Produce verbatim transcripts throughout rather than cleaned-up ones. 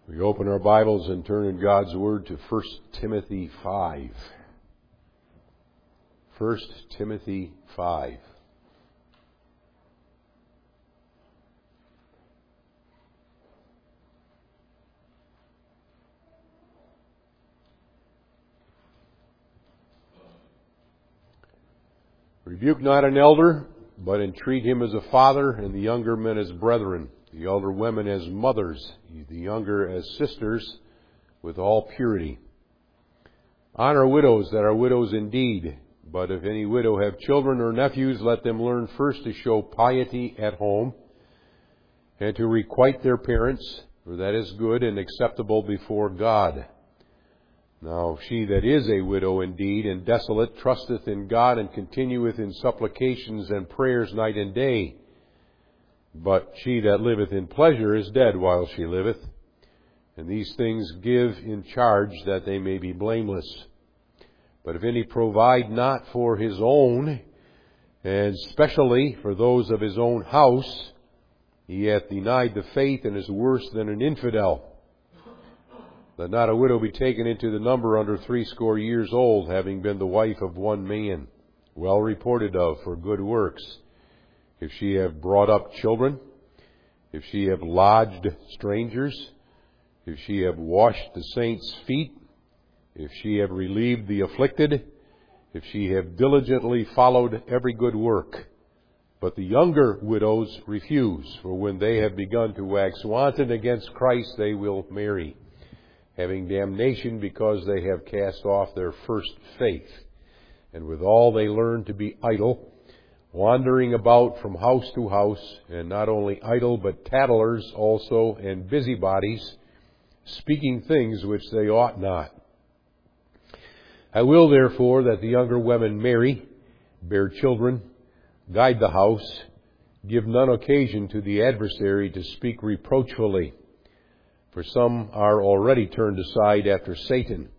We open our Bibles and turn in God's Word to First Timothy five. First Timothy five. Rebuke not an elder, but entreat him as a father, and the younger men as brethren, the elder women as mothers, the younger as sisters, with all purity. Honor widows that are widows indeed, but if any widow have children or nephews, let them learn first to show piety at home, and to requite their parents, for that is good and acceptable before God. Now she that is a widow indeed and desolate trusteth in God, and continueth in supplications and prayers night and day. But she that liveth in pleasure is dead while she liveth. And these things give in charge, that they may be blameless. But if any provide not for his own, and specially for those of his own house, he hath denied the faith, and is worse than an infidel. Let not a widow be taken into the number under threescore years old, having been the wife of one man, well reported of for good works. If she have brought up children, if she have lodged strangers, if she have washed the saints' feet, if she have relieved the afflicted, if she have diligently followed every good work. But the younger widows refuse, for when they have begun to wax wanton against Christ, they will marry, having damnation because they have cast off their first faith. And withal they learn to be idle, wandering about from house to house, and not only idle, but tattlers also, and busybodies, speaking things which they ought not. I will therefore that the younger women marry, bear children, guide the house, give none occasion to the adversary to speak reproachfully. For some are already turned aside after Satan.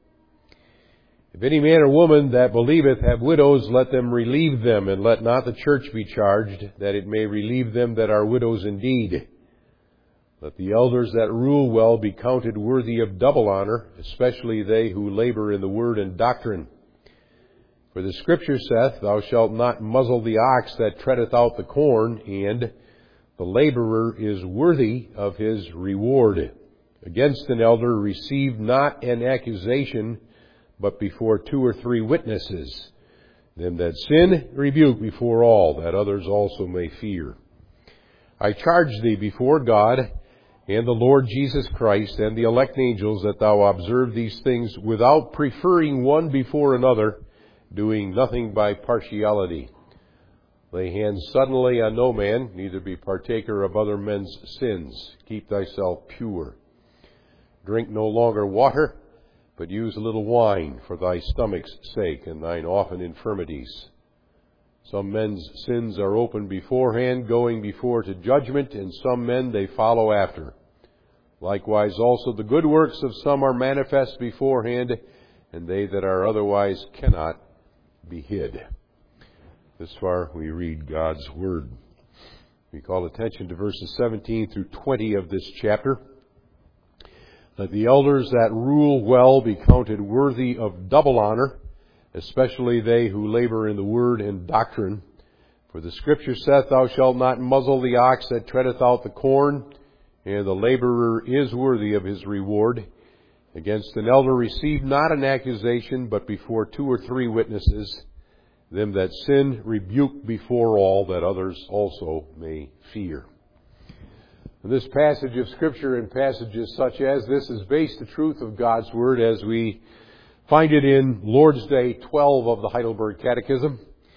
If any man or woman that believeth have widows, let them relieve them, and let not the church be charged, that it may relieve them that are widows indeed. Let the elders that rule well be counted worthy of double honor, especially they who labor in the word and doctrine. For the Scripture saith, Thou shalt not muzzle the ox that treadeth out the corn, and the laborer is worthy of his reward. Against an elder receive not an accusation, but before two or three witnesses. Them that sin rebuke before all, that others also may fear. I charge thee before God and the Lord Jesus Christ and the elect angels, that thou observe these things without preferring one before another, doing nothing by partiality. Lay hands suddenly on no man, neither be partaker of other men's sins. Keep thyself pure. Drink no longer water, but use a little wine for thy stomach's sake and thine often infirmities. Some men's sins are open beforehand, going before to judgment, and some men they follow after. Likewise also the good works of some are manifest beforehand, and they that are otherwise cannot be hid. This far we read God's Word. We call attention to verses seventeen through twenty of this chapter. Let the elders that rule well be counted worthy of double honor, especially they who labor in the word and doctrine. For the Scripture saith, Thou shalt not muzzle the ox that treadeth out the corn, and the laborer is worthy of his reward. Against an elder receive not an accusation, but before two or three witnesses. Them that sin rebuke before all, that others also may fear. This passage of Scripture and passages such as this is based the truth of God's Word as we find it in Lord's Day twelve of the Heidelberg Catechism.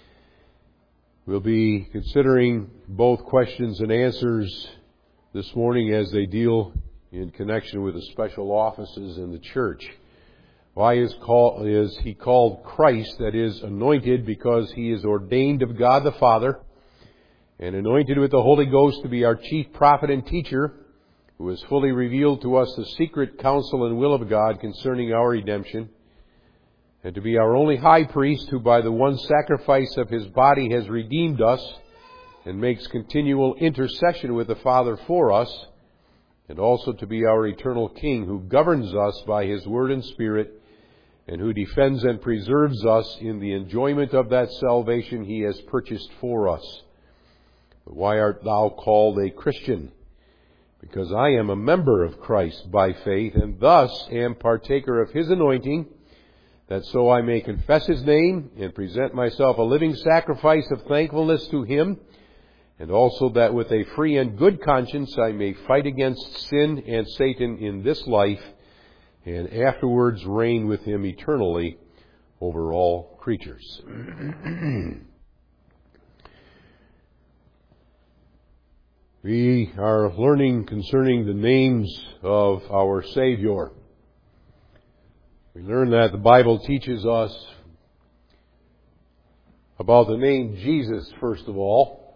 We'll be considering both questions and answers this morning as they deal in connection with the special offices in the church. Why is, call, is he called Christ, that is, anointed? Because he is ordained of God the Father, and anointed with the Holy Ghost to be our chief prophet and teacher, who has fully revealed to us the secret counsel and will of God concerning our redemption, and to be our only high priest, who by the one sacrifice of his body has redeemed us, and makes continual intercession with the Father for us, and also to be our eternal King, who governs us by His Word and Spirit, and who defends and preserves us in the enjoyment of that salvation He has purchased for us. But why art thou called a Christian? Because I am a member of Christ by faith, and thus am partaker of His anointing, that so I may confess His name and present myself a living sacrifice of thankfulness to Him, and also that with a free and good conscience I may fight against sin and Satan in this life, and afterwards reign with Him eternally over all creatures. We are learning concerning the names of our Savior. We learn that the Bible teaches us about the name Jesus, first of all.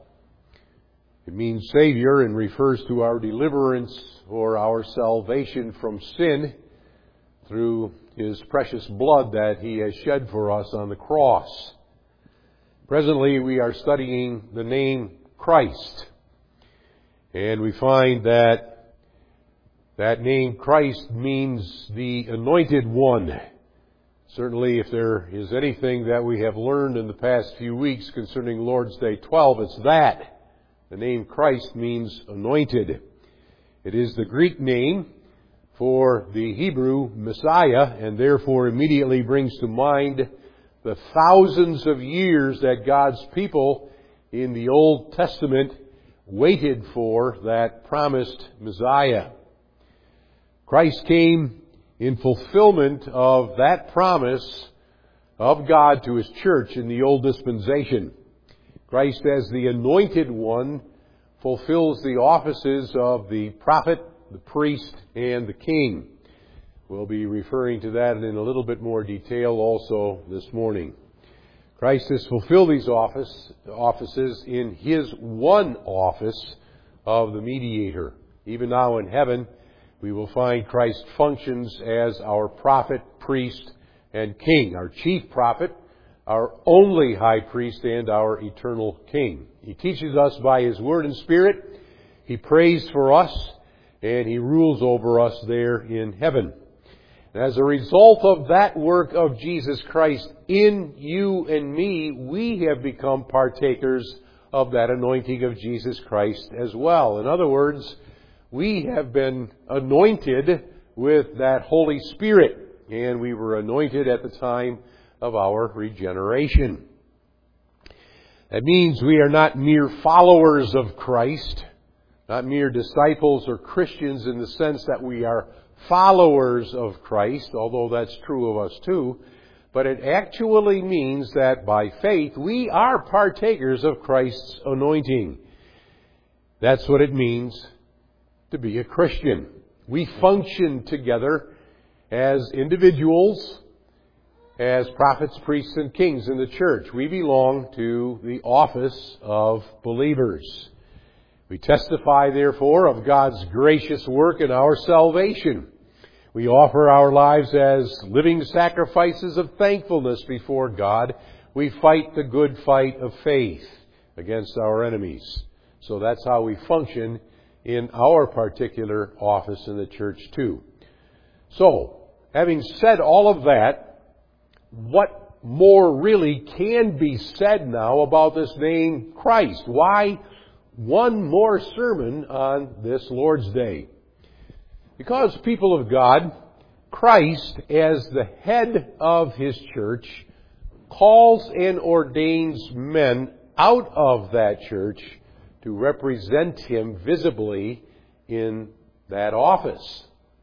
It means Savior and refers to our deliverance or our salvation from sin through His precious blood that He has shed for us on the cross. Presently, we are studying the name Christ. And we find that that name Christ means the Anointed One. Certainly, if there is anything that we have learned in the past few weeks concerning Lord's Day twelve, it's that. The name Christ means anointed. It is the Greek name for the Hebrew Messiah, and therefore immediately brings to mind the thousands of years that God's people in the Old Testament waited for that promised Messiah. Christ came in fulfillment of that promise of God to His church in the Old Dispensation. Christ, as the Anointed One, fulfills the offices of the prophet, the priest, and the king. We'll be referring to that in a little bit more detail also this morning. Christ has fulfilled these office, offices in His one office of the mediator. Even now in heaven, we will find Christ functions as our prophet, priest, and king. Our chief prophet, our only high priest, and our eternal king. He teaches us by His Word and Spirit. He prays for us, and He rules over us there in heaven. As a result of that work of Jesus Christ in you and me, we have become partakers of that anointing of Jesus Christ as well. In other words, we have been anointed with that Holy Spirit, and we were anointed at the time of our regeneration. That means we are not mere followers of Christ, not mere disciples or Christians in the sense that we are followers of Christ, although that's true of us too, but it actually means that by faith we are partakers of Christ's anointing. That's what it means to be a Christian. We function together as individuals, as prophets, priests, and kings in the church. We belong to the office of believers. We testify, therefore, of God's gracious work in our salvation. We offer our lives as living sacrifices of thankfulness before God. We fight the good fight of faith against our enemies. So that's how we function in our particular office in the church too. So, having said all of that, what more really can be said now about this name Christ? Why one more sermon on this Lord's Day? Because, people of God, Christ, as the head of His church, calls and ordains men out of that church to represent Him visibly in that office.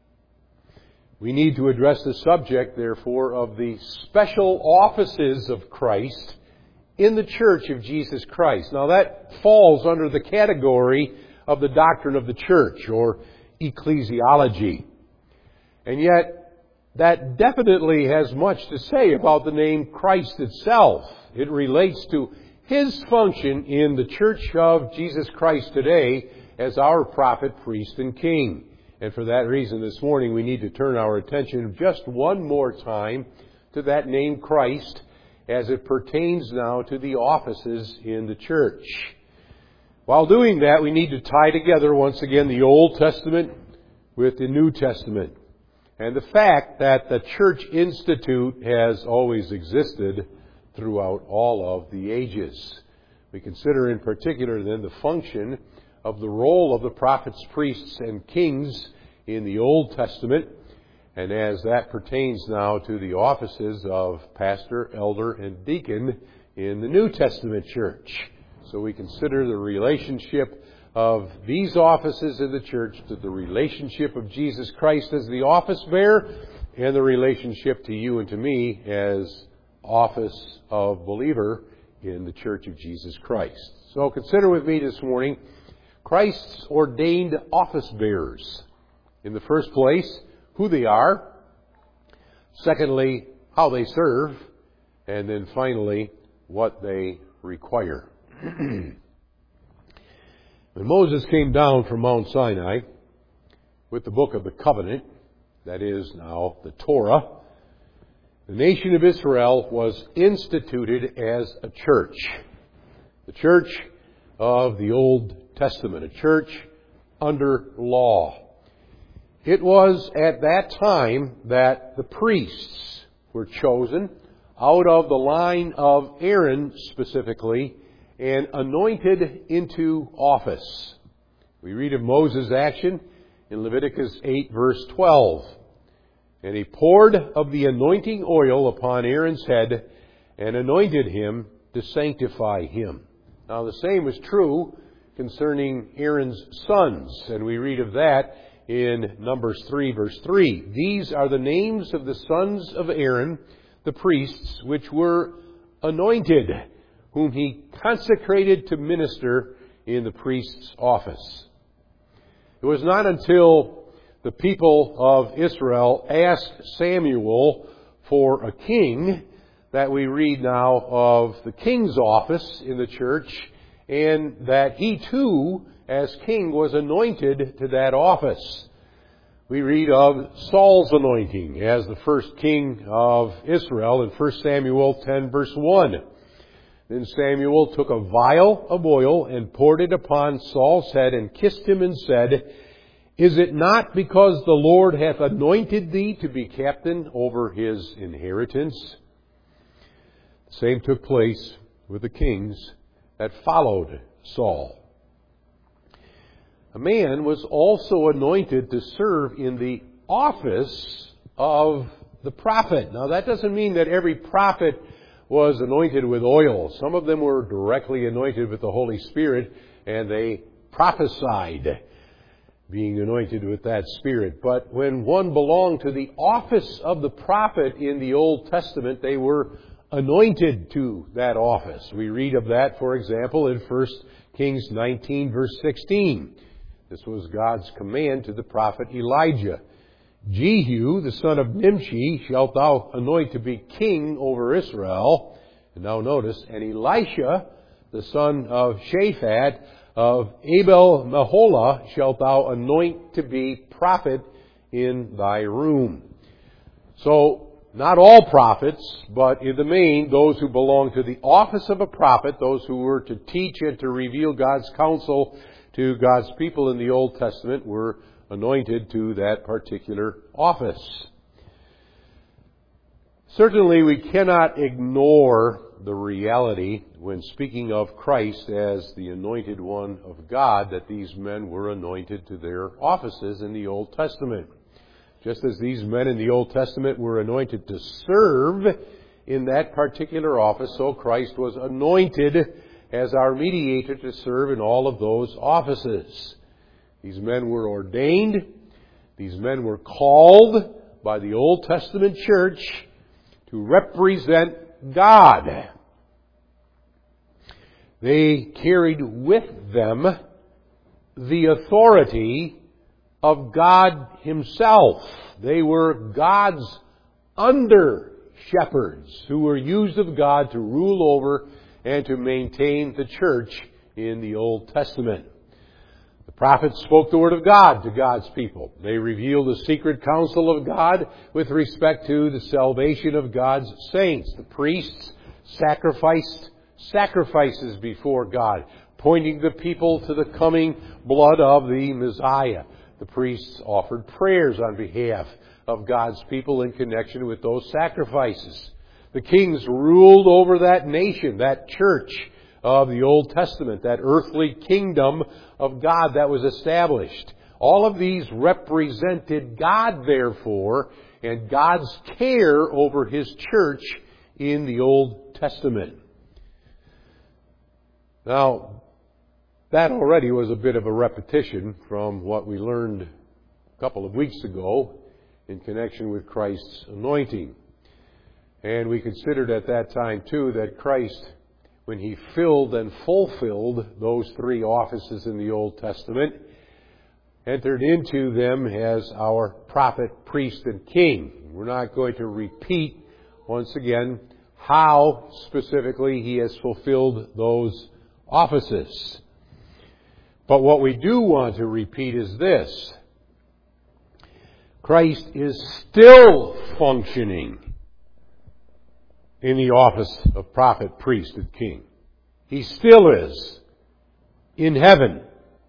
We need to address the subject, therefore, of the special offices of Christ in the church of Jesus Christ. Now, that falls under the category of the doctrine of the church, or ecclesiology. And yet, that definitely has much to say about the name Christ itself. It relates to His function in the church of Jesus Christ today as our prophet, priest, and king. And for that reason, this morning, we need to turn our attention just one more time to that name Christ as it pertains now to the offices in the church. While doing that, we need to tie together once again the Old Testament with the New Testament and the fact that the Church Institute has always existed throughout all of the ages. We consider in particular then the function of the role of the prophets, priests, and kings in the Old Testament, and as that pertains now to the offices of pastor, elder, and deacon in the New Testament church. So we consider the relationship of these offices in the church to the relationship of Jesus Christ as the office bearer and the relationship to you and to me as office of believer in the Church of Jesus Christ. So consider with me this morning Christ's ordained office bearers. In the first place, who they are. Secondly, how they serve. And then finally, what they require. When Moses came down from Mount Sinai with the book of the covenant, that is now the Torah, the nation of Israel was instituted as a church. The church of the Old Testament, a church under law. It was at that time that the priests were chosen out of the line of Aaron specifically and anointed into office. We read of Moses' action in Leviticus eight verse twelve. And he poured of the anointing oil upon Aaron's head and anointed him to sanctify him. Now the same was true concerning Aaron's sons, and we read of that in Numbers three verse three. These are the names of the sons of Aaron, the priests, which were anointed, whom he consecrated to minister in the priest's office. It was not until the people of Israel asked Samuel for a king that we read now of the king's office in the church, and that he too, as king, was anointed to that office. We read of Saul's anointing as the first king of Israel in First Samuel ten verse one. Then Samuel took a vial of oil and poured it upon Saul's head and kissed him and said, "Is it not because the Lord hath anointed thee to be captain over his inheritance?" The same took place with the kings that followed Saul. A man was also anointed to serve in the office of the prophet. Now that doesn't mean that every prophet was anointed with oil. Some of them were directly anointed with the Holy Spirit and they prophesied, being anointed with that Spirit. But when one belonged to the office of the prophet in the Old Testament, they were anointed to that office. We read of that, for example, in First Kings nineteen, verse sixteen. This was God's command to the prophet Elijah. "Jehu, the son of Nimshi, shalt thou anoint to be king over Israel." And now notice, "and Elisha, the son of Shaphat, of Abel Meholah, shalt thou anoint to be prophet in thy room." So, not all prophets, but in the main, those who belong to the office of a prophet, those who were to teach and to reveal God's counsel to God's people in the Old Testament, were anointed to that particular office. Certainly we cannot ignore the reality when speaking of Christ as the anointed one of God, that these men were anointed to their offices in the Old Testament. Just as these men in the Old Testament were anointed to serve in that particular office, so Christ was anointed as our mediator to serve in all of those offices. These men were ordained. These men were called by the Old Testament church to represent God. They carried with them the authority of God Himself. They were God's under shepherds who were used of God to rule over and to maintain the church in the Old Testament. The prophets spoke the word of God to God's people. They revealed the secret counsel of God with respect to the salvation of God's saints. The priests sacrificed sacrifices before God, pointing the people to the coming blood of the Messiah. the priests offered prayers on behalf of God's people in connection with those sacrifices. The kings ruled over that nation, that church of the Old Testament, that earthly kingdom of God that was established. All of these represented God, therefore, and God's care over His church in the Old Testament. Now, that already was a bit of a repetition from what we learned a couple of weeks ago in connection with Christ's anointing. And we considered at that time, too, that Christ, when He filled and fulfilled those three offices in the Old Testament, entered into them as our prophet, priest, and king. We're not going to repeat, once again, how specifically He has fulfilled those offices. But what we do want to repeat is this. Christ is still functioning in the office of prophet, priest, and king. He still is in heaven.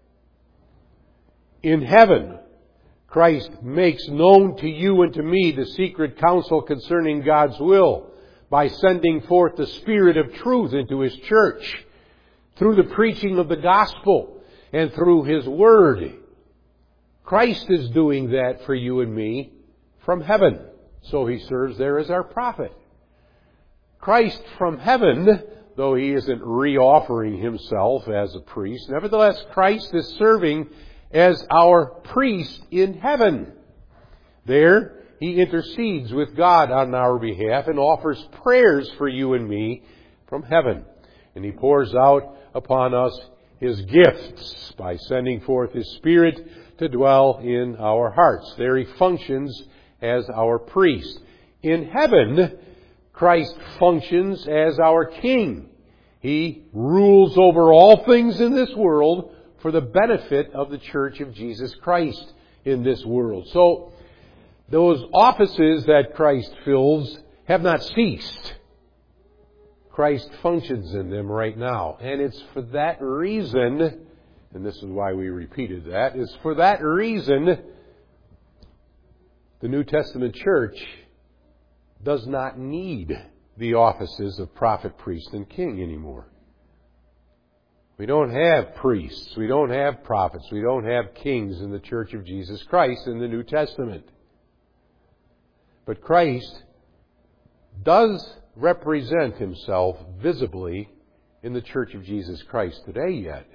In heaven, Christ makes known to you and to me the secret counsel concerning God's will by sending forth the Spirit of truth into His church through the preaching of the gospel and through His word. Christ is doing that for you and me from heaven. So He serves there as our prophet. Christ from heaven, though He isn't re-offering Himself as a priest, nevertheless Christ is serving as our priest in heaven. There, He intercedes with God on our behalf and offers prayers for you and me from heaven. And He pours out upon us His gifts by sending forth His Spirit to dwell in our hearts. There He functions as our priest. In heaven, Christ functions as our king. He rules over all things in this world for the benefit of the church of Jesus Christ in this world. So, those offices that Christ fills have not ceased. Christ functions in them right now. And it's for that reason, and this is why we repeated that, it's for that reason the New Testament church does not need the offices of prophet, priest, and king anymore. We don't have priests, we don't have prophets, we don't have kings in the church of Jesus Christ in the New Testament. But Christ does represent Himself visibly in the church of Jesus Christ today yet.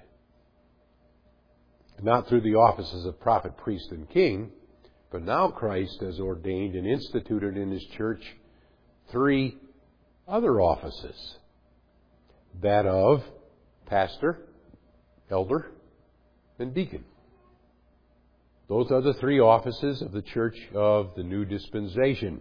Not through the offices of prophet, priest, and king, but now Christ has ordained and instituted in His church three other offices. That of pastor, elder, and deacon. Those are the three offices of the church of the new dispensation.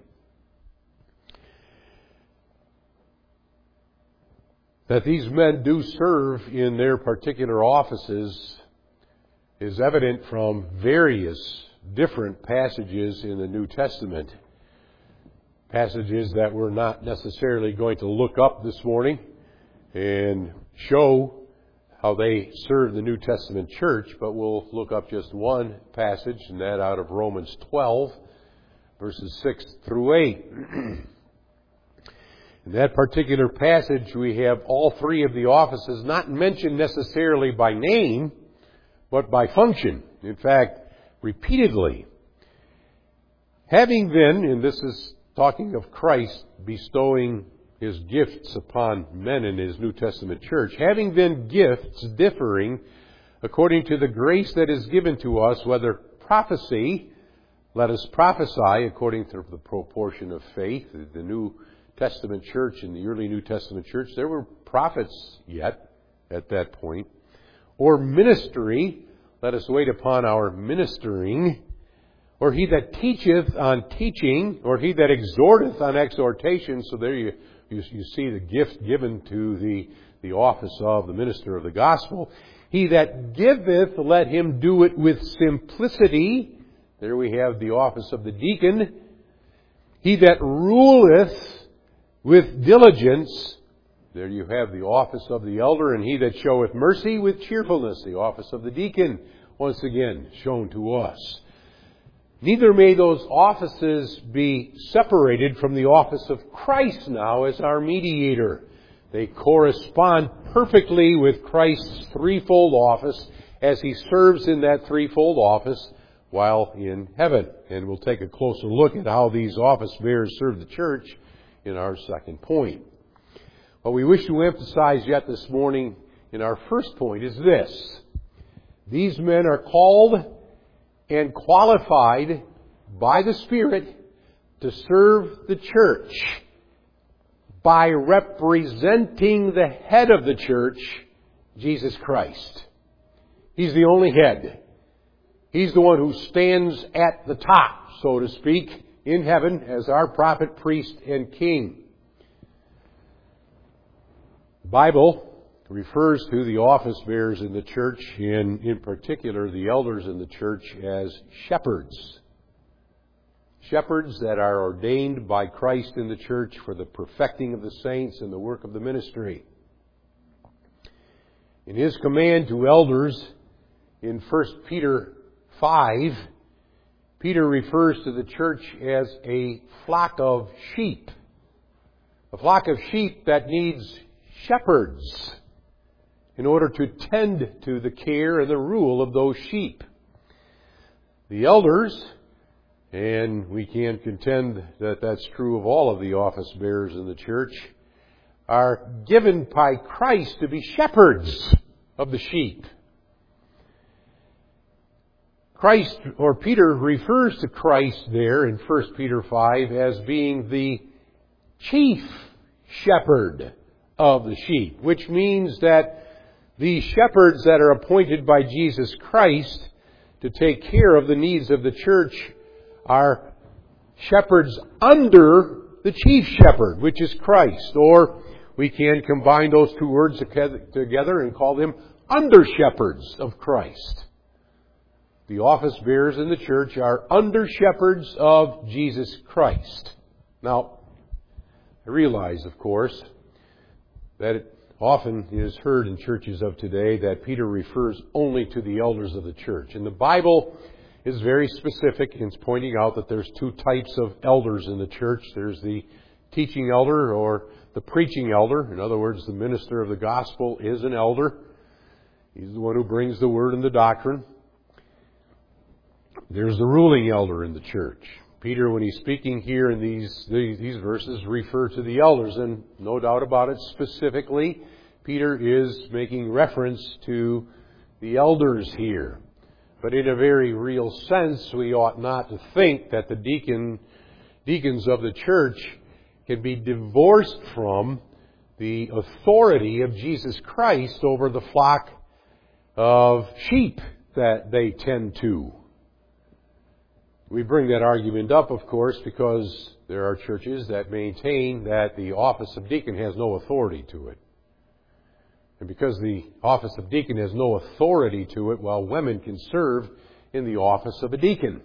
That these men do serve in their particular offices is evident from various different passages in the New Testament. Passages that we're not necessarily going to look up this morning and show how they serve the New Testament church, but we'll look up just one passage, and that out of Romans twelve, verses six through eight. In that particular passage, we have all three of the offices not mentioned necessarily by name, but by function. In fact, repeatedly. Having then, and this is talking of Christ bestowing His gifts upon men in His New Testament church, having then gifts differing according to the grace that is given to us, whether prophecy, let us prophesy according to the proportion of faith. The New Testament church, in the early New Testament church, there were prophets yet at that point. Or ministry, let us wait upon our ministering. Or he that teacheth on teaching, or he that exhorteth on exhortation. So there you, you, you see the gift given to the, the office of the minister of the gospel. He that giveth, let him do it with simplicity. There we have the office of the deacon. He that ruleth with diligence. There you have the office of the elder. And he that showeth mercy with cheerfulness, the office of the deacon. once again shown to us. Neither may those offices be separated from the office of Christ now as our mediator. They correspond perfectly with Christ's threefold office as He serves in that threefold office while in heaven. And we'll take a closer look at how these office bearers serve the church in our second point. What we wish to emphasize yet this morning in our first point is this. These men are called and qualified by the Spirit to serve the church by representing the head of the church, Jesus Christ. He's the only head. He's the one who stands at the top, so to speak, in heaven as our prophet, priest, and king. The Bible refers to the office bearers in the church, and in particular the elders in the church, as shepherds. Shepherds that are ordained by Christ in the church for the perfecting of the saints and the work of the ministry. In His command to elders in First Peter five, Peter refers to the church as a flock of sheep. A flock of sheep that needs shepherds in order to tend to the care and the rule of those sheep. The elders, and we can contend that that's true of all of the office bearers in the church, are given by Christ to be shepherds of the sheep. Christ, or Peter, refers to Christ there in First Peter five as being the chief shepherd of the sheep, which means that these shepherds that are appointed by Jesus Christ to take care of the needs of the church are shepherds under the chief shepherd, which is Christ. Or we can combine those two words together and call them under shepherds of Christ. The office bearers in the church are under shepherds of Jesus Christ. Now, I realize, of course, that it often is heard in churches of today that Peter refers only to the elders of the church. And the Bible is very specific in pointing out that there's two types of elders in the church. There's the teaching elder or the preaching elder. In other words, the minister of the gospel is an elder. He's the one who brings the word and the doctrine. There's the ruling elder in the church. Peter, when he's speaking here in these, these verses, refer to the elders, and no doubt about it, specifically, Peter is making reference to the elders here. But in a very real sense, we ought not to think that the deacon, deacons of the church can be divorced from the authority of Jesus Christ over the flock of sheep that they tend to. We bring that argument up, of course, because there are churches that maintain that the office of deacon has no authority to it. And because the office of deacon has no authority to it, well, women can serve in the office of a deacon.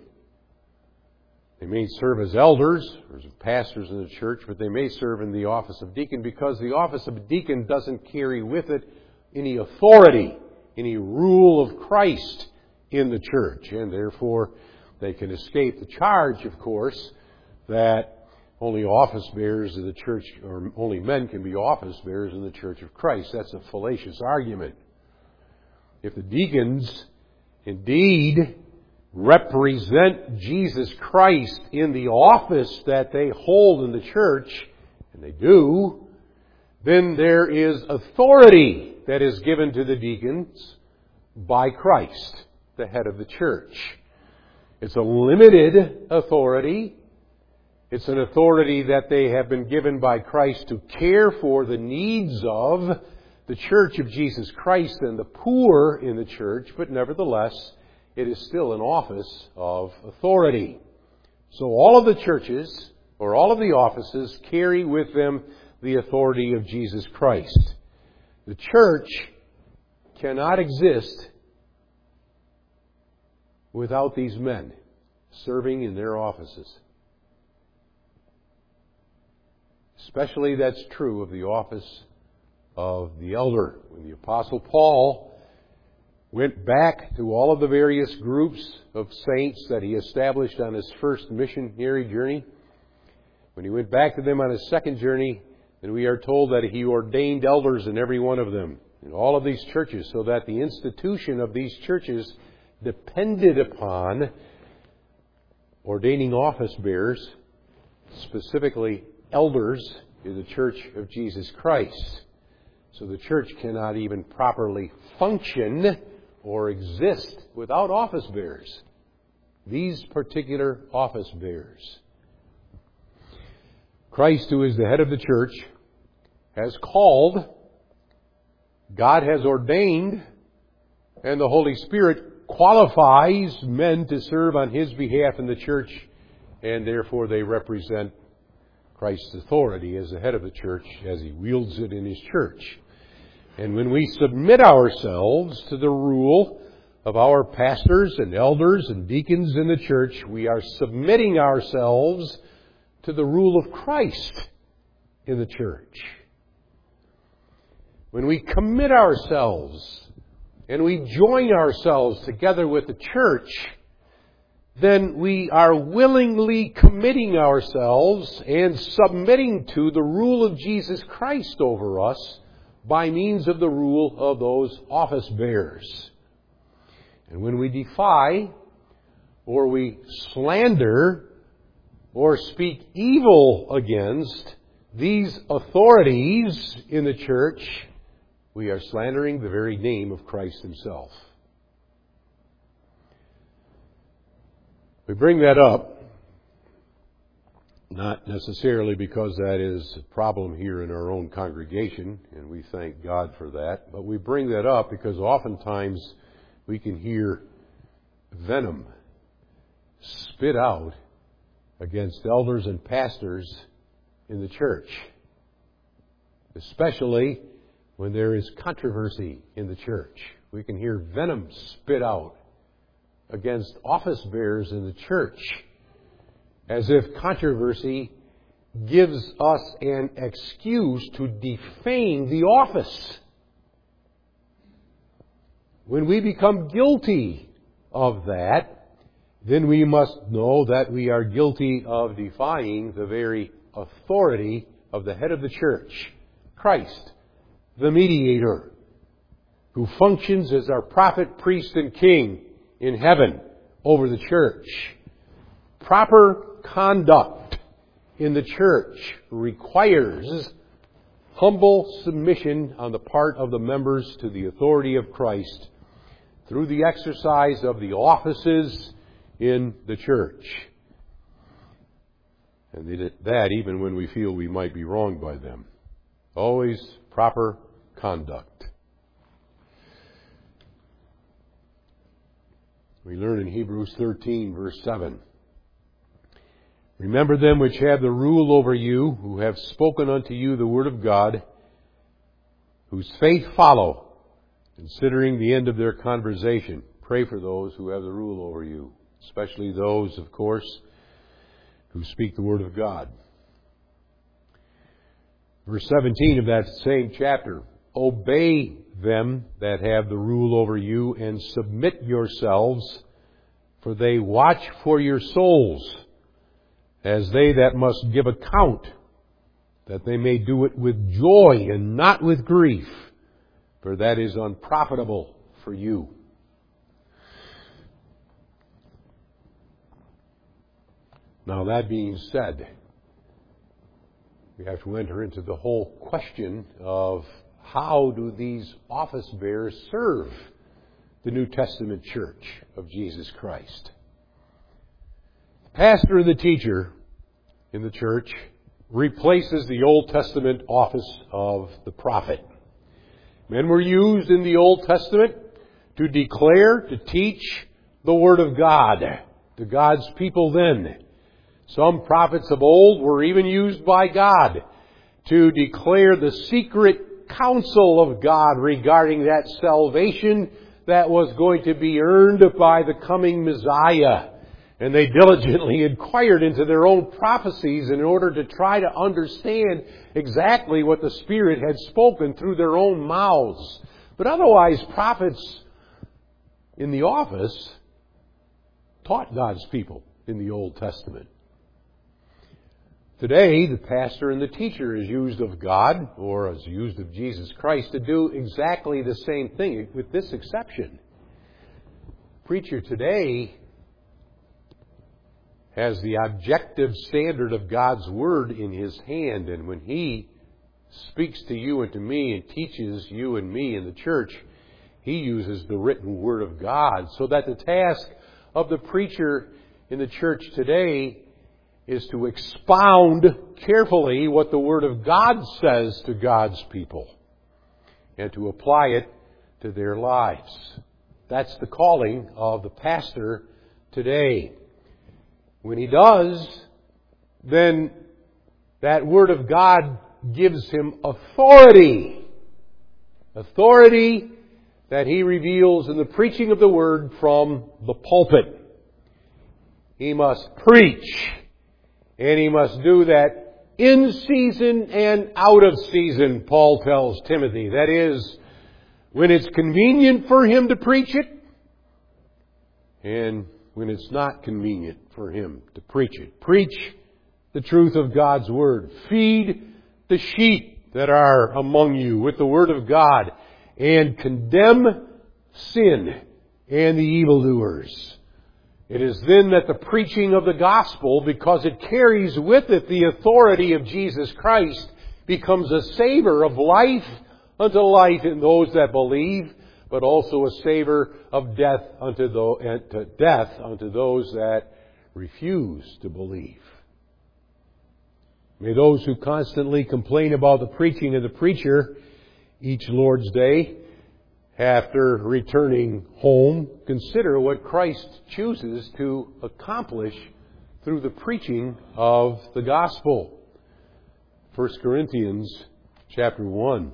They may serve as elders or as pastors in the church, but they may serve in the office of deacon because the office of deacon doesn't carry with it any authority, any rule of Christ in the church. And therefore, they can escape the charge, of course, that only office bearers of the church, or only men can be office bearers in the church of Christ. That's a fallacious argument. If the deacons indeed represent Jesus Christ in the office that they hold in the church, and they do, then there is authority that is given to the deacons by Christ, the head of the church. It's a limited authority. It's an authority that they have been given by Christ to care for the needs of the church of Jesus Christ and the poor in the church, but nevertheless, it is still an office of authority. So all of the churches, or all of the offices, carry with them the authority of Jesus Christ. The church cannot exist without these men serving in their offices. Especially that's true of the office of the elder. When the Apostle Paul went back to all of the various groups of saints that he established on his first missionary journey. When he went back to them on his second journey, then we are told that he ordained elders in every one of them, in all of these churches, so that the institution of these churches depended upon ordaining office bearers, specifically elders in the Church of Jesus Christ. So the church cannot even properly function or exist without office bearers. These particular office bearers. Christ, who is the head of the church, has called, God has ordained, and the Holy Spirit qualifies men to serve on His behalf in the church, and therefore they represent Christ's authority as the head of the church as He wields it in His church. And when we submit ourselves to the rule of our pastors and elders and deacons in the church, we are submitting ourselves to the rule of Christ in the church. When we commit ourselves and we join ourselves together with the church, then we are willingly committing ourselves and submitting to the rule of Jesus Christ over us by means of the rule of those office bearers. And when we defy or we slander or speak evil against these authorities in the church, we are slandering the very name of Christ Himself. We bring that up not necessarily because that is a problem here in our own congregation, and we thank God for that, but we bring that up because oftentimes we can hear venom spit out against elders and pastors in the church, especially when there is controversy in the church. We can hear venom spit out against office bearers in the church, as if controversy gives us an excuse to defame the office. When we become guilty of that, then we must know that we are guilty of defying the very authority of the head of the church, Christ, the mediator, who functions as our prophet, priest, and king in heaven over the church. Proper conduct in the church requires humble submission on the part of the members to the authority of Christ through the exercise of the offices in the church. And that even when we feel we might be wronged by them. Always proper conduct. We learn in Hebrews thirteen, verse seven. Remember them which have the rule over you, who have spoken unto you the word of God, whose faith follow, considering the end of their conversation. Pray for those who have the rule over you, especially those, of course, who speak the word of God. Verse seventeen of that same chapter. Obey them that have the rule over you, and submit yourselves, for they watch for your souls, as they that must give account, that they may do it with joy and not with grief, for that is unprofitable for you. Now, that being said, we have to enter into the whole question of how do these office bearers serve the New Testament church of Jesus Christ? The pastor and the teacher in the church replaces the Old Testament office of the prophet. Men were used in the Old Testament to declare, to teach the Word of God to God's people then. Some prophets of old were even used by God to declare the secret counsel of God regarding that salvation that was going to be earned by the coming Messiah. And they diligently inquired into their own prophecies in order to try to understand exactly what the Spirit had spoken through their own mouths. But otherwise, prophets in the office taught God's people in the Old Testament. Today, the pastor and the teacher is used of God, or is used of Jesus Christ, to do exactly the same thing, with this exception. Preacher today has the objective standard of God's Word in his hand, and when he speaks to you and to me and teaches you and me in the church, he uses the written Word of God, so that the task of the preacher in the church today is to expound carefully what the Word of God says to God's people and to apply it to their lives. That's the calling of the pastor today. When he does, then that Word of God gives him authority. Authority that he reveals in the preaching of the Word from the pulpit. He must preach. And he must do that in season and out of season, Paul tells Timothy. That is, when it's convenient for him to preach it, and when it's not convenient for him to preach it. Preach the truth of God's Word. Feed the sheep that are among you with the Word of God, and condemn sin and the evildoers. It is then that the preaching of the gospel, because it carries with it the authority of Jesus Christ, becomes a savor of life unto life in those that believe, but also a savor of death unto, the, death unto those that refuse to believe. May those who constantly complain about the preaching of the preacher each Lord's Day, after returning home, consider what Christ chooses to accomplish through the preaching of the gospel. First Corinthians chapter one.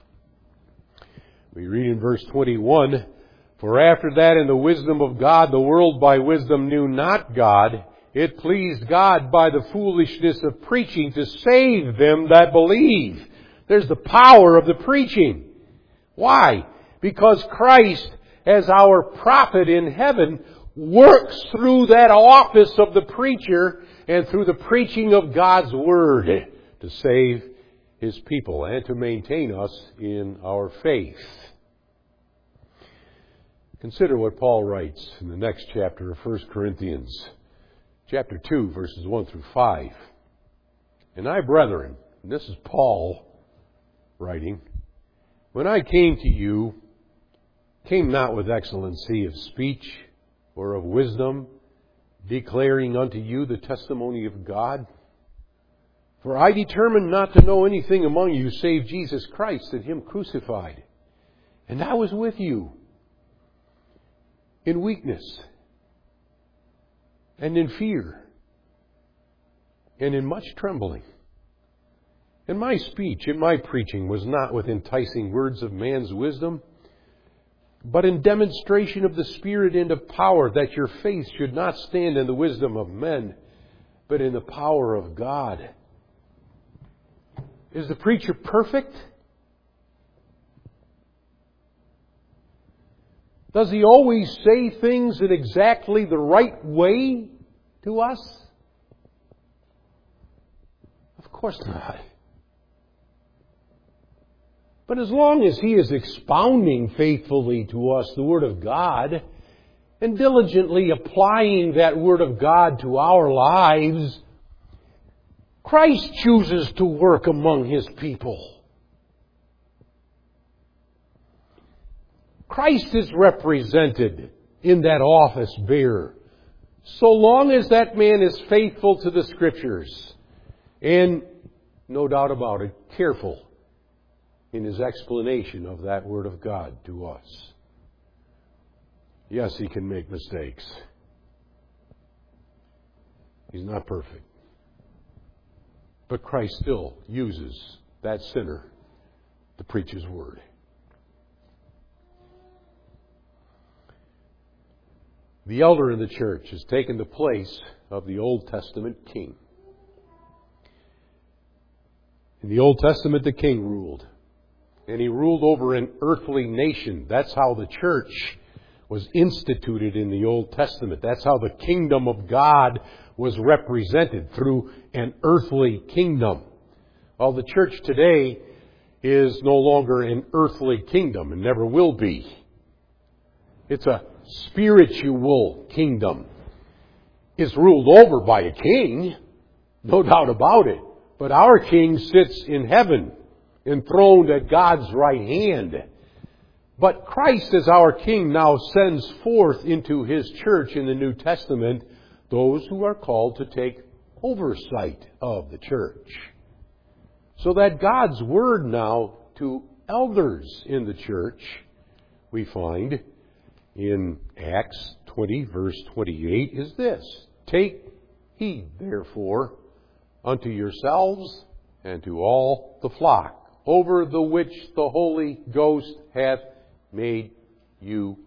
We read in verse twenty-one, "For after that in the wisdom of God, the world by wisdom knew not God. It pleased God by the foolishness of preaching to save them that believe." There's the power of the preaching. Why? Because Christ, as our prophet in heaven, works through that office of the preacher and through the preaching of God's Word to save His people and to maintain us in our faith. Consider what Paul writes in the next chapter of First Corinthians, chapter two, verses one through five. "And I, brethren," and this is Paul writing, "when I came to you, came not with excellency of speech or of wisdom, declaring unto you the testimony of God. For I determined not to know anything among you save Jesus Christ and Him crucified. And I was with you in weakness and in fear and in much trembling. And my speech and my preaching was not with enticing words of man's wisdom, but in demonstration of the Spirit and of power, that your faith should not stand in the wisdom of men, but in the power of God." Is the preacher perfect? Does he always say things in exactly the right way to us? Of course not. But as long as he is expounding faithfully to us the Word of God and diligently applying that Word of God to our lives, Christ chooses to work among His people. Christ is represented in that office bearer, so long as that man is faithful to the Scriptures and, no doubt about it, careful in his explanation of that Word of God to us. Yes, he can make mistakes. He's not perfect. But Christ still uses that sinner to preach His Word. The elder in the church has taken the place of the Old Testament king. In the Old Testament, the king ruled. And he ruled over an earthly nation. That's how the church was instituted in the Old Testament. That's how the kingdom of God was represented, through an earthly kingdom. Well, the church today is no longer an earthly kingdom and never will be. It's a spiritual kingdom. It's ruled over by a king, no doubt about it. But our king sits in heaven, enthroned at God's right hand. But Christ, as our king, now sends forth into his church in the New Testament those who are called to take oversight of the church. So that God's word now to elders in the church, we find in Acts twenty, verse twenty-eight, is this: Take heed, therefore, unto yourselves and to all the flock, over the which the Holy Ghost hath made you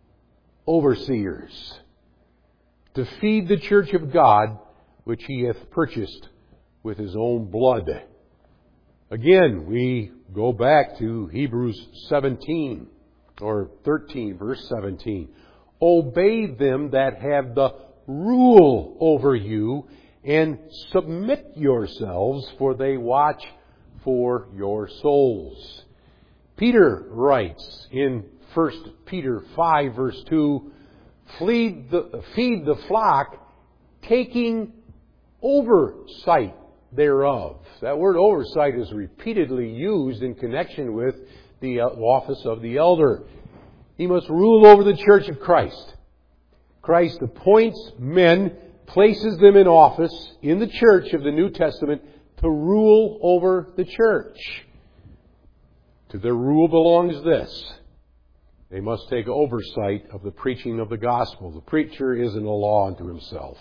overseers, to feed the church of God, which he hath purchased with his own blood. Again, we go back to Hebrews seventeen, or thirteen, verse seventeen. Obey them that have the rule over you, and submit yourselves, for they watch for your souls. Peter writes in First Peter five, verse two, Feed the, feed the flock, taking oversight thereof. That word oversight is repeatedly used in connection with the office of the elder. He must rule over the church of Christ. Christ appoints men, places them in office in the church of the New Testament to rule over the church. To their rule belongs this: they must take oversight of the preaching of the gospel. The preacher isn't a law unto himself.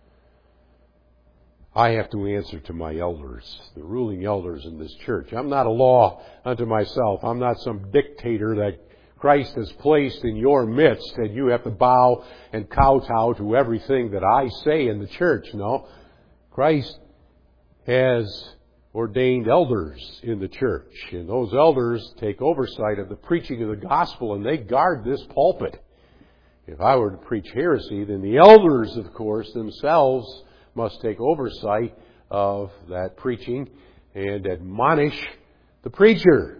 I have to answer to my elders, the ruling elders in this church. I'm not a law unto myself. I'm not some dictator that Christ has placed in your midst and you have to bow and kowtow to everything that I say in the church. No. Christ has ordained elders in the church, and those elders take oversight of the preaching of the gospel, and they guard this pulpit. If I were to preach heresy, then the elders, of course, themselves must take oversight of that preaching and admonish the preacher.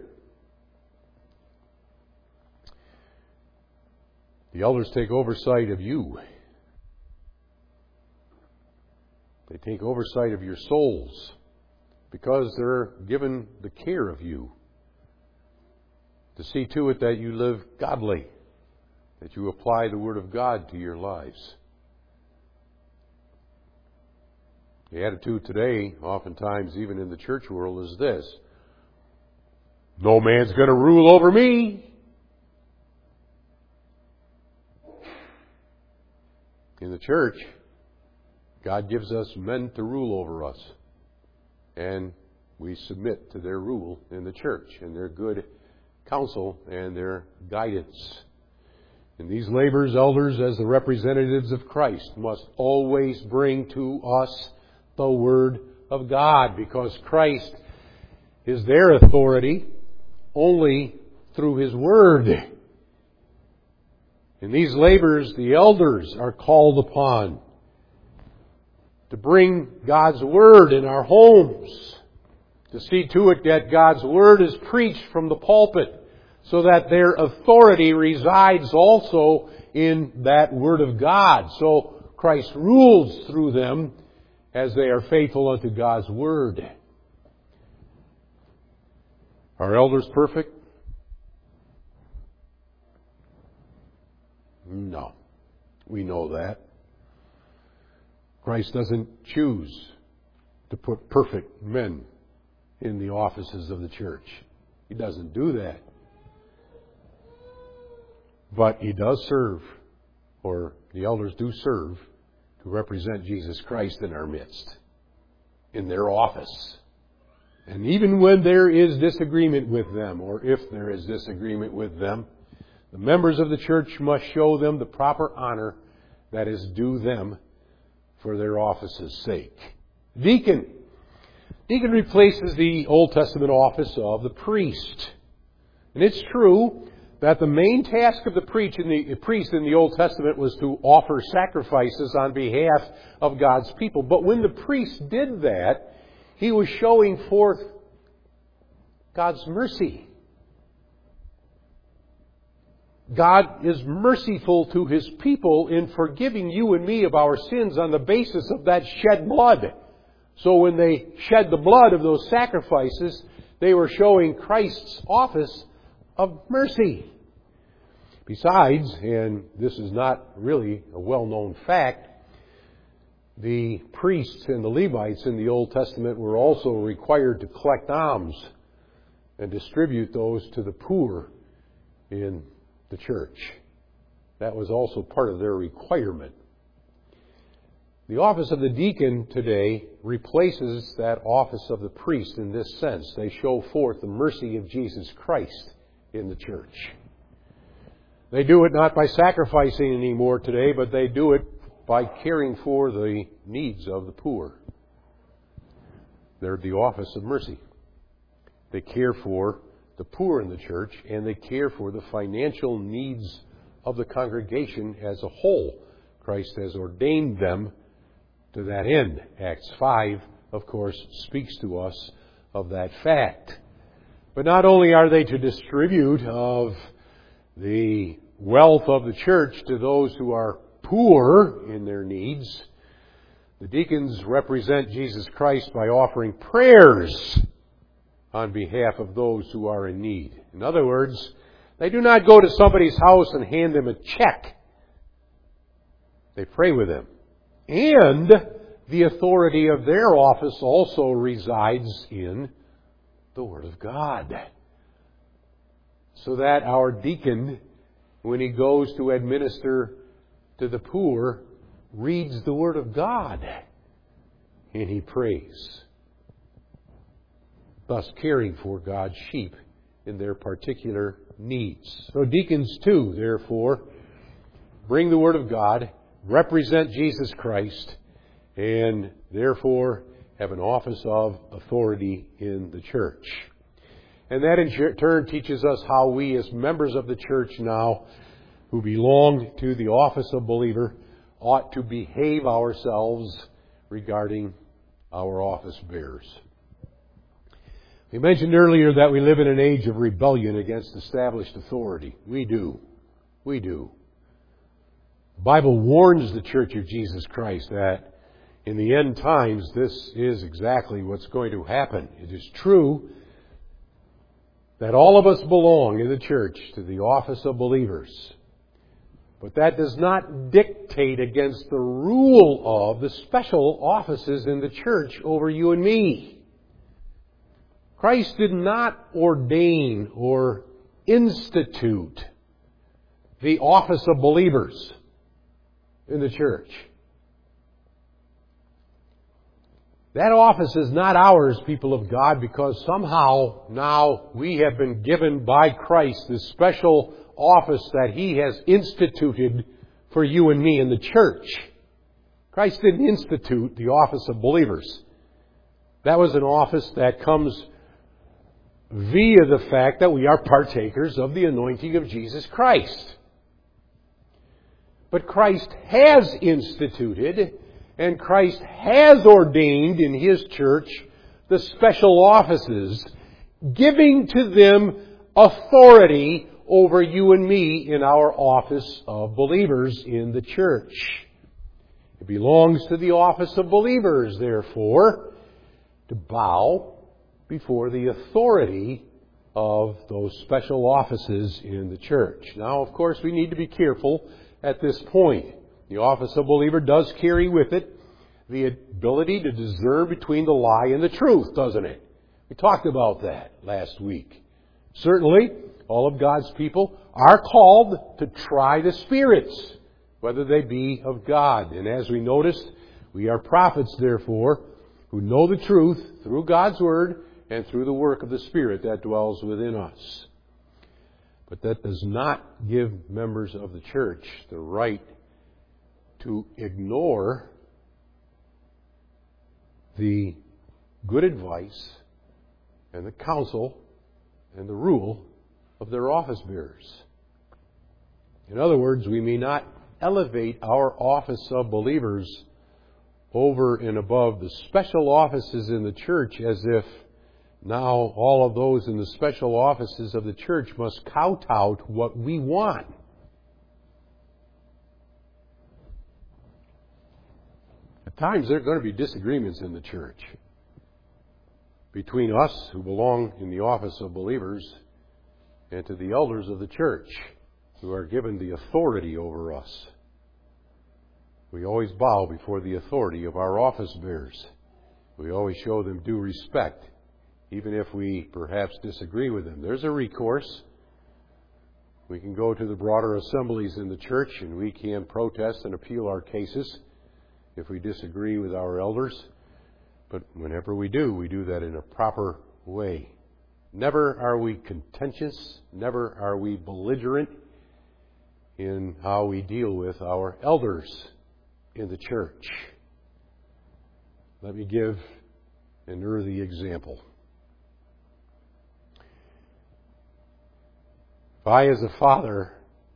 The elders take oversight of you. They take oversight of your souls, because they're given the care of you, to see to it that you live godly, that you apply the Word of God to your lives. The attitude today, oftentimes even in the church world, is this: no man's going to rule over me. In the church, God gives us men to rule over us. And we submit to their rule in the church and their good counsel and their guidance. And these laborers, elders, as the representatives of Christ, must always bring to us the Word of God, because Christ is their authority only through His Word. And these laborers, the elders, are called upon to bring God's Word in our homes, to see to it that God's Word is preached from the pulpit, so that their authority resides also in that Word of God. So Christ rules through them as they are faithful unto God's Word. Are elders perfect? No. We know that. Christ doesn't choose to put perfect men in the offices of the church. He doesn't do that. But He does serve, or the elders do serve, to represent Jesus Christ in our midst, in their office. And even when there is disagreement with them, or if there is disagreement with them, the members of the church must show them the proper honor that is due them for their office's sake. Deacon. Deacon replaces the Old Testament office of the priest. And it's true that the main task of the priest in the priest in the Old Testament was to offer sacrifices on behalf of God's people. But when the priest did that, he was showing forth God's mercy. God is merciful to His people in forgiving you and me of our sins on the basis of that shed blood. So when they shed the blood of those sacrifices, they were showing Christ's office of mercy. Besides, and this is not really a well-known fact, the priests and the Levites in the Old Testament were also required to collect alms and distribute those to the poor in the church. That was also part of their requirement. The office of the deacon today replaces that office of the priest in this sense. They show forth the mercy of Jesus Christ in the church. They do it not by sacrificing anymore today, but they do it by caring for the needs of the poor. They're the office of mercy. They care for the poor in the church, and they care for the financial needs of the congregation as a whole. Christ has ordained them to that end. Acts five, of course, speaks to us of that fact. But not only are they to distribute of the wealth of the church to those who are poor in their needs, the deacons represent Jesus Christ by offering prayers on behalf of those who are in need. In other words, they do not go to somebody's house and hand them a check. They pray with them. And the authority of their office also resides in the Word of God. So that our deacon, when he goes to administer to the poor, reads the Word of God and he prays, thus caring for God's sheep in their particular needs. So deacons too, therefore, bring the Word of God, represent Jesus Christ, and therefore have an office of authority in the church. And that in turn teaches us how we as members of the church now, who belong to the office of believer, ought to behave ourselves regarding our office bearers. We mentioned earlier that we live in an age of rebellion against established authority. We do. We do. The Bible warns the Church of Jesus Christ that in the end times this is exactly what's going to happen. It is true that all of us belong in the church to the office of believers. But that does not dictate against the rule of the special offices in the church over you and me. Christ did not ordain or institute the office of believers in the church. That office is not ours, people of God, because somehow now we have been given by Christ this special office that He has instituted for you and me in the church. Christ didn't institute the office of believers. That was an office that comes via the fact that we are partakers of the anointing of Jesus Christ. But Christ has instituted and Christ has ordained in His church the special offices, giving to them authority over you and me in our office of believers in the church. It belongs to the office of believers, therefore, to bow before the authority of those special offices in the church. Now, of course, we need to be careful at this point. The office of believer does carry with it the ability to discern between the lie and the truth, doesn't it? We talked about that last week. Certainly, all of God's people are called to try the spirits, whether they be of God. And as we noticed, we are prophets, therefore, who know the truth through God's Word and through the work of the Spirit that dwells within us. But that does not give members of the church the right to ignore the good advice and the counsel and the rule of their office bearers. In other words, we may not elevate our office of believers over and above the special offices in the church as if now all of those in the special offices of the church must kowtow to what we want. At times there are going to be disagreements in the church between us who belong in the office of believers and to the elders of the church who are given the authority over us. We always bow before the authority of our office bearers. We always show them due respect, even if we perhaps disagree with them. There's a recourse. We can go to the broader assemblies in the church and we can protest and appeal our cases if we disagree with our elders. But whenever we do, we do that in a proper way. Never are we contentious. Never are we belligerent in how we deal with our elders in the church. Let me give an early example. If I, as a father,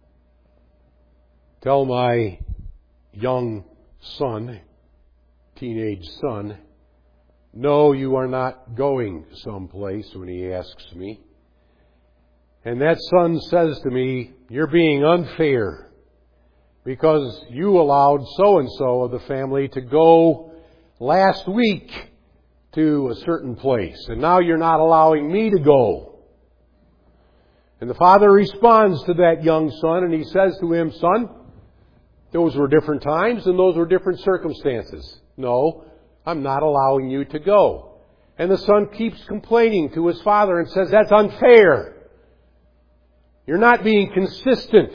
tell my young son, teenage son, no, you are not going someplace when he asks me, and that son says to me, you're being unfair because you allowed so-and-so of the family to go last week to a certain place, and now you're not allowing me to go. And the father responds to that young son, and he says to him, son, those were different times and those were different circumstances. No, I'm not allowing you to go. And the son keeps complaining to his father and says, that's unfair. You're not being consistent.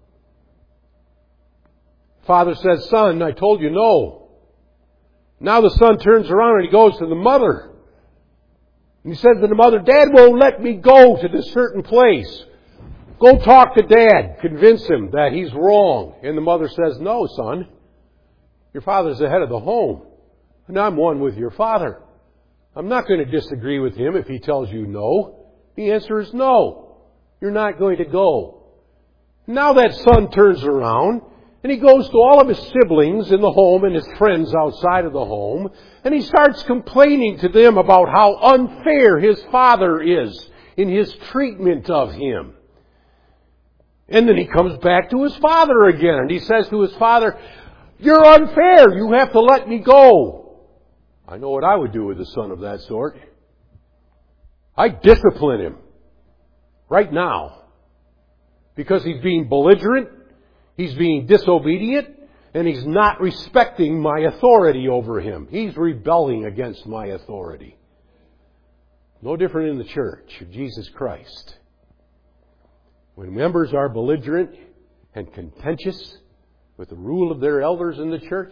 Father says, son, I told you no. Now the son turns around and he goes to the mother. And he says to the mother, Dad won't let me go to this certain place. Go talk to Dad. Convince him that he's wrong. And the mother says, no, son. Your father's the head of the home. And I'm one with your father. I'm not going to disagree with him if he tells you no. The answer is no. You're not going to go. Now that son turns around and he goes to all of his siblings in the home and his friends outside of the home, and he starts complaining to them about how unfair his father is in his treatment of him. And then he comes back to his father again and he says to his father, you're unfair. You have to let me go. I know what I would do with a son of that sort. I'd discipline him right now because he's being belligerent, he's being disobedient, and he's not respecting my authority over him. He's rebelling against my authority. No different in the church of Jesus Christ. When members are belligerent and contentious with the rule of their elders in the church,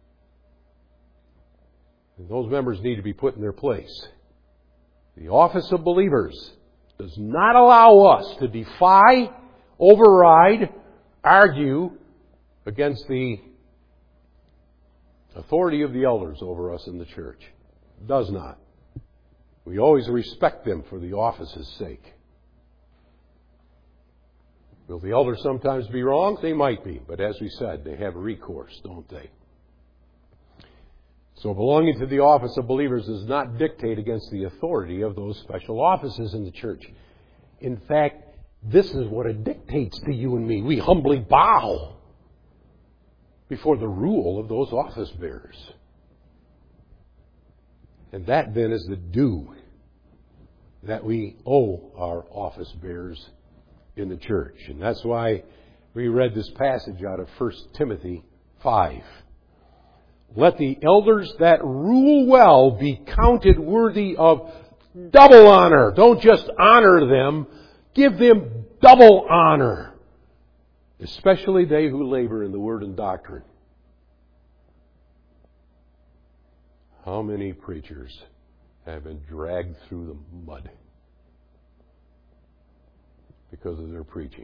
those members need to be put in their place. The office of believers does not allow us to defy, override, argue against the authority of the elders over us in the church. It does not. We always respect them for the office's sake. Will the elders sometimes be wrong? They might be. But as we said, they have recourse, don't they? So belonging to the office of believers does not dictate against the authority of those special offices in the church. In fact, this is what it dictates to you and me. We humbly bow before the rule of those office bearers. And that then is the due that we owe our office bearers in the church. And that's why we read this passage out of First Timothy five. Let the elders that rule well be counted worthy of double honor. Don't just honor them. Give them double honor. Especially they who labor in the word and doctrine. How many preachers have been dragged through the mud because of their preaching?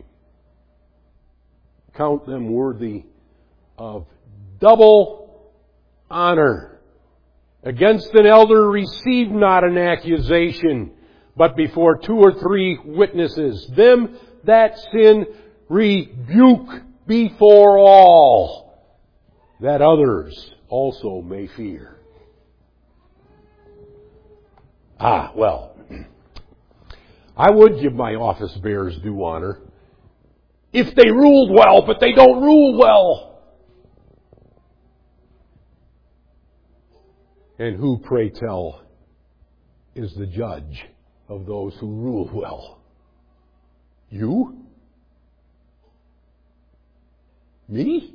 Count them worthy of double honor. Against an elder receive not an accusation, but before two or three witnesses. Them that sin rebuke before all, that others also may fear. Ah, well, I would give my office bearers due honor if they ruled well, but they don't rule well. And who, pray tell, is the judge of those who rule well? You? Me?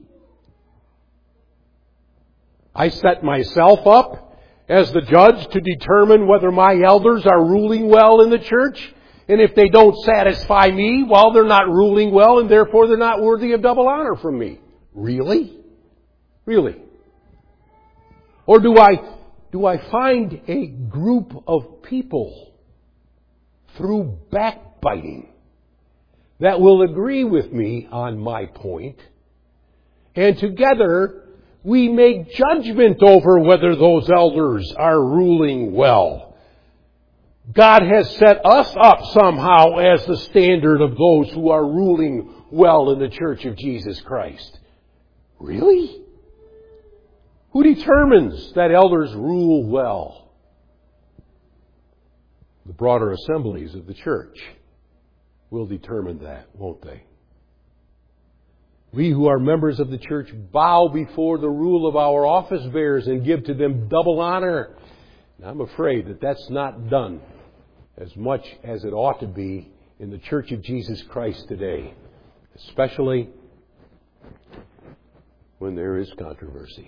I set myself up as the judge to determine whether my elders are ruling well in the church. And if they don't satisfy me, well, they're not ruling well, and therefore they're not worthy of double honor from me. Really? Really? Or do I, do I find a group of people through backbiting that will agree with me on my point, and together we make judgment over whether those elders are ruling well? God has set us up somehow as the standard of those who are ruling well in the Church of Jesus Christ. Really? Who determines that elders rule well? The broader assemblies of the church will determine that, won't they? We who are members of the church bow before the rule of our office bearers and give to them double honor. And I'm afraid that that's not done as much as it ought to be in the Church of Jesus Christ today, especially when there is controversy.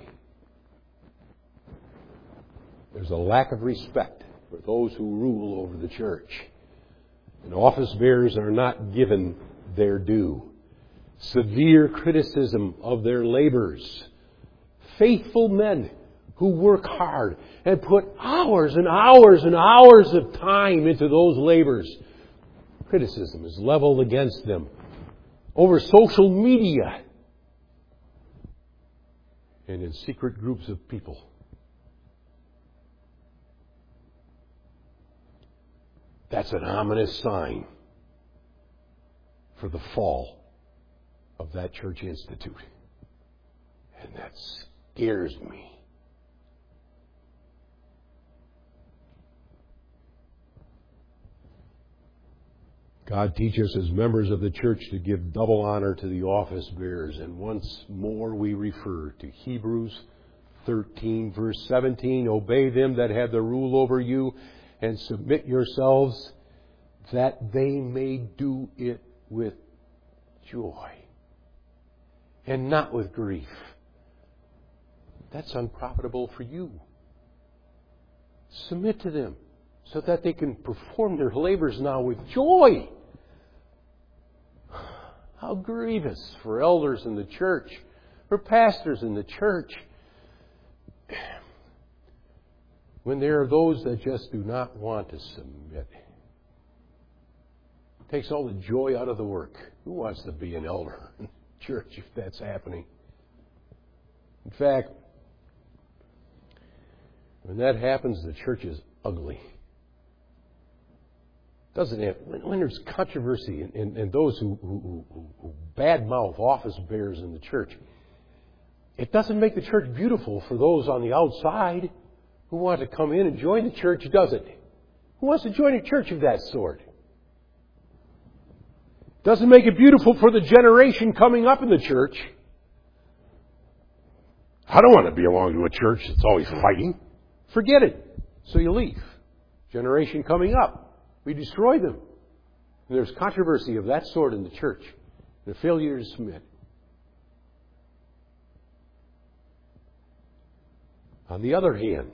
There's a lack of respect for those who rule over the church. And office bearers are not given their due. Severe criticism of their labors. Faithful men who work hard and put hours and hours and hours of time into those labors. Criticism is leveled against them over social media and in secret groups of people. That's an ominous sign for the fall of that church institute. And that scares me. God teaches as members of the church to give double honor to the office bearers. And once more we refer to Hebrews thirteen, verse seventeen. Obey them that have the rule over you, and submit yourselves, that they may do it with joy and not with grief. That's unprofitable for you. Submit to them so that they can perform their labors now with joy. How grievous for elders in the church, for pastors in the church, when there are those that just do not want to submit. It takes all the joy out of the work. Who wants to be an elder in the church if that's happening? In fact, when that happens, the church is ugly. Doesn't have, when, when there's controversy and, and, and those who, who, who, who badmouth office bearers in the church, it doesn't make the church beautiful for those on the outside who want to come in and join the church, does it? Who wants to join a church of that sort? Doesn't make it beautiful for the generation coming up in the church. I don't want to belong to a church that's always fighting. Forget it. So you leave. Generation coming up, we destroy them. And there's controversy of that sort in the church. And a failure to submit. On the other hand,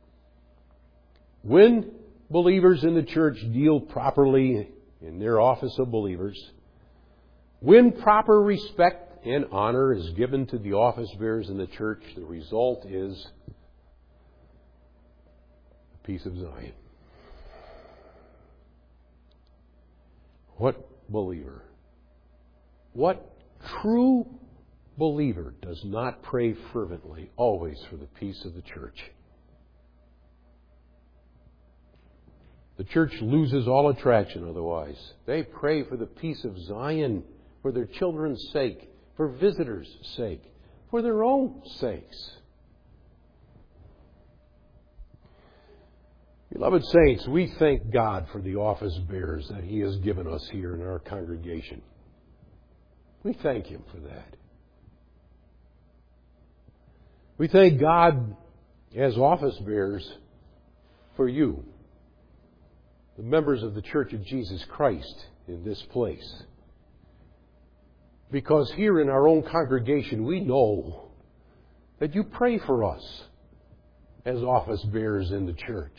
when believers in the church deal properly in their office of believers, when proper respect and honor is given to the office bearers in the church, the result is the peace of Zion. What believer, what true believer does not pray fervently always for the peace of the church? The church loses all attraction otherwise. They pray for the peace of Zion for their children's sake, for visitors' sake, for their own sakes. Beloved saints, we thank God for the office bearers that He has given us here in our congregation. We thank Him for that. We thank God as office bearers for you, the members of the Church of Jesus Christ in this place. Because here in our own congregation, we know that you pray for us as office bearers in the church.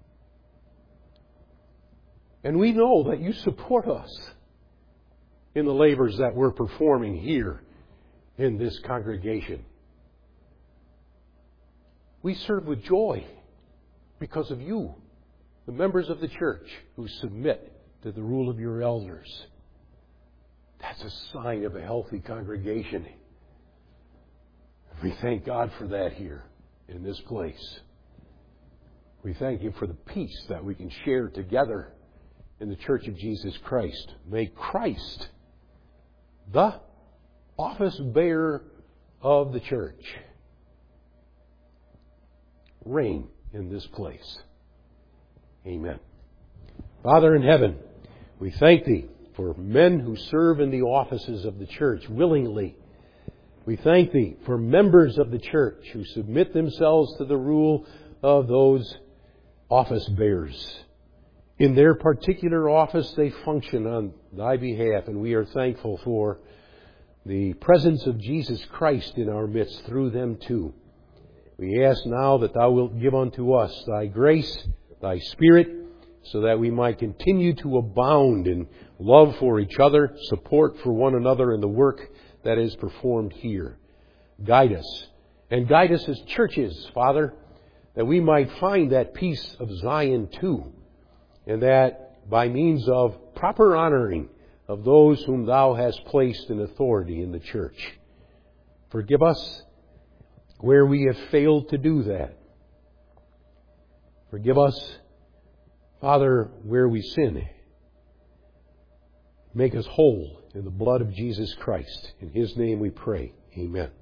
And we know that you support us in the labors that we're performing here in this congregation. We serve with joy because of you, the members of the church who submit to the rule of your elders. That's a sign of a healthy congregation. We thank God for that here in this place. We thank Him for the peace that we can share together in the Church of Jesus Christ. May Christ, the office bearer of the church, reign in this place. Amen. Father in heaven, we thank Thee for men who serve in the offices of the church willingly. We thank Thee for members of the church who submit themselves to the rule of those office bearers. In their particular office, they function on Thy behalf, and we are thankful for the presence of Jesus Christ in our midst through them too. We ask now that Thou wilt give unto us Thy grace, Thy Spirit, so that we might continue to abound in love for each other, support for one another in the work that is performed here. Guide us, and guide us as churches, Father, that we might find that peace of Zion too, and that by means of proper honoring of those whom Thou hast placed in authority in the church. Forgive us where we have failed to do that. Forgive us, Father, where we sin. Make us whole in the blood of Jesus Christ. In His name we pray. Amen.